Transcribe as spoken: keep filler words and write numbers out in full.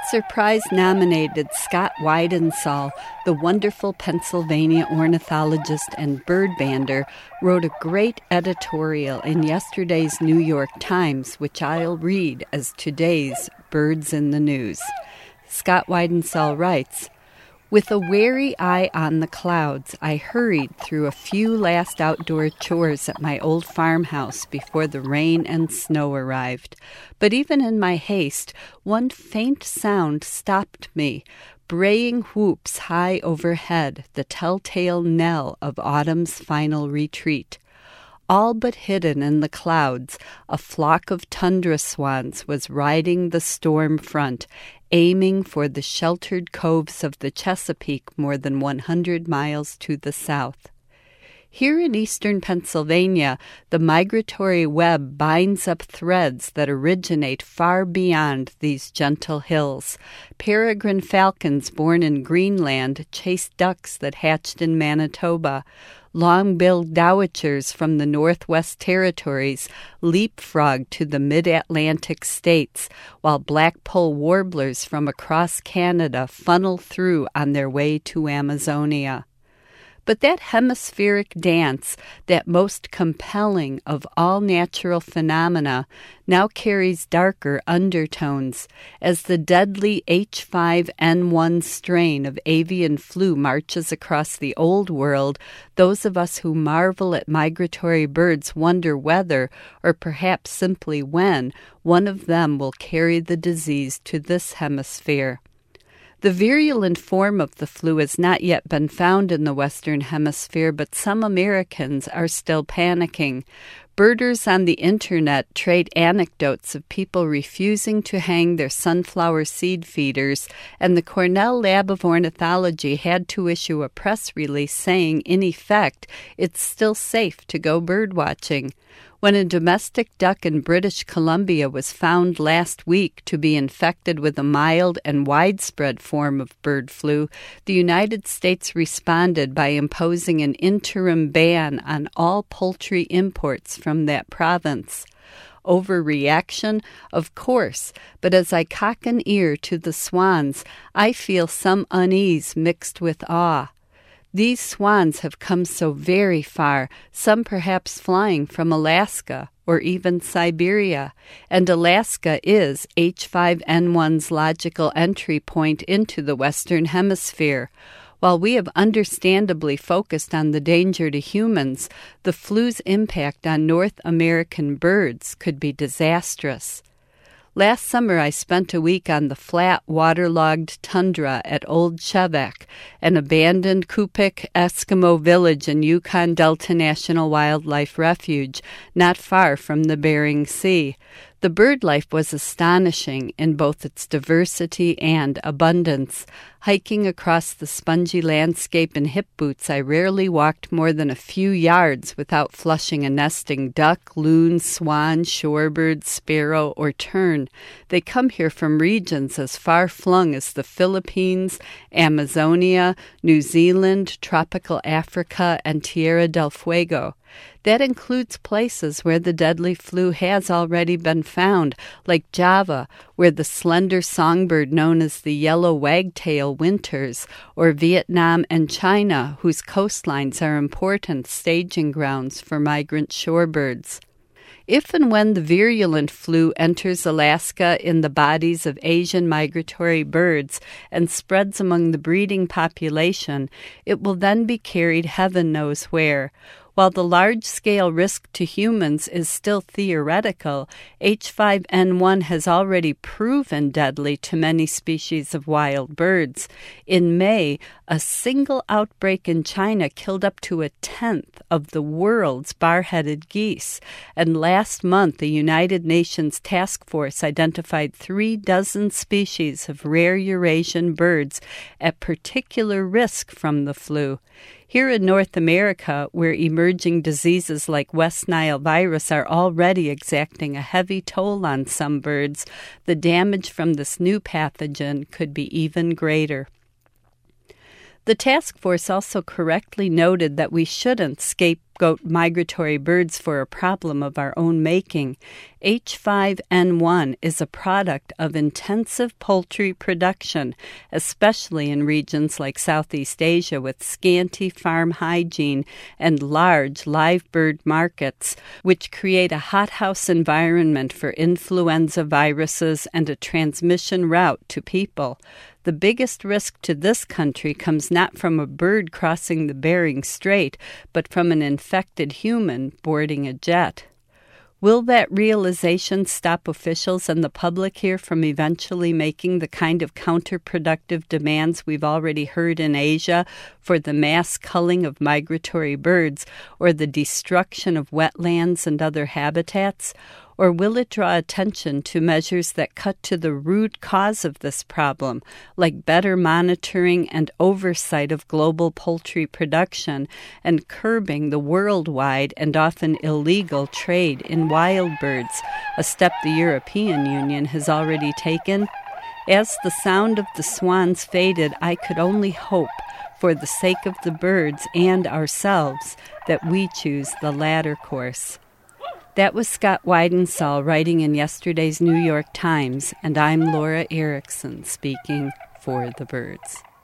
Pulitzer Prize-nominated Scott Weidensaul, the wonderful Pennsylvania ornithologist and birdbander, wrote a great editorial in yesterday's New York Times, which I'll read as today's Birds in the News. Scott Weidensaul writes, "With a wary eye on the clouds, I hurried through a few last outdoor chores at my old farmhouse before the rain and snow arrived. But even in my haste, one faint sound stopped me, braying whoops high overhead, the telltale knell of autumn's final retreat. All but hidden in the clouds, a flock of tundra swans was riding the storm front, aiming for the sheltered coves of the Chesapeake more than one hundred miles to the south. Here in eastern Pennsylvania, the migratory web binds up threads that originate far beyond these gentle hills. Peregrine falcons born in Greenland chase ducks that hatched in Manitoba. Long-billed dowitchers from the Northwest Territories leapfrog to the mid-Atlantic states, while blackpoll warblers from across Canada funnel through on their way to Amazonia. But that hemispheric dance, that most compelling of all natural phenomena, now carries darker undertones as the deadly H five N one strain of avian flu marches across the old world. Those of us who marvel at migratory birds wonder whether, or perhaps simply when, one of them will carry the disease to this hemisphere. The virulent form of the flu has not yet been found in the Western Hemisphere, but some Americans are still panicking. Birders on the internet trade anecdotes of people refusing to hang their sunflower seed feeders, and the Cornell Lab of Ornithology had to issue a press release saying, in effect, it's still safe to go birdwatching. When a domestic duck in British Columbia was found last week to be infected with a mild and widespread form of bird flu, the United States responded by imposing an interim ban on all poultry imports from that province. Overreaction? Of course, but as I cock an ear to the swans, I feel some unease mixed with awe. These swans have come so very far, some perhaps flying from Alaska or even Siberia, and Alaska is H five N one's logical entry point into the Western Hemisphere. While we have understandably focused on the danger to humans, the flu's impact on North American birds could be disastrous. Last summer, I spent a week on the flat, waterlogged tundra at Old Chevek, an abandoned Kupik Eskimo village in Yukon Delta National Wildlife Refuge, not far from the Bering Sea. The bird life was astonishing in both its diversity and abundance. Hiking across the spongy landscape in hip boots, I rarely walked more than a few yards without flushing a nesting duck, loon, swan, shorebird, sparrow, or tern. They come here from regions as far-flung as the Philippines, Amazonia, New Zealand, tropical Africa, and Tierra del Fuego. That includes places where the deadly flu has already been found, like Java, where the slender songbird known as the yellow wagtail winters, or Vietnam and China, whose coastlines are important staging grounds for migrant shorebirds. If and when the virulent flu enters Alaska in the bodies of Asian migratory birds and spreads among the breeding population, it will then be carried heaven knows where. While the large-scale risk to humans is still theoretical, H five N one has already proven deadly to many species of wild birds. In May, a single outbreak in China killed up to a tenth of the world's bar-headed geese. And last month, the United Nations task force identified three dozen species of rare Eurasian birds at particular risk from the flu. Here in North America, where emerging diseases like West Nile virus are already exacting a heavy toll on some birds, the damage from this new pathogen could be even greater. The task force also correctly noted that we shouldn't scape scapegoat migratory birds for a problem of our own making. H five N one is a product of intensive poultry production, especially in regions like Southeast Asia with scanty farm hygiene and large live bird markets, which create a hothouse environment for influenza viruses and a transmission route to people. The biggest risk to this country comes not from a bird crossing the Bering Strait, but from an infected human boarding a jet. Will that realization stop officials and the public here from eventually making the kind of counterproductive demands we've already heard in Asia for the mass culling of migratory birds or the destruction of wetlands and other habitats? Or will it draw attention to measures that cut to the root cause of this problem, like better monitoring and oversight of global poultry production and curbing the worldwide and often illegal trade in wild birds, a step the European Union has already taken? As the sound of the swans faded, I could only hope, for the sake of the birds and ourselves, that we choose the latter course. That was Scott Weidensaul writing in yesterday's New York Times, and I'm Laura Erickson speaking for the birds.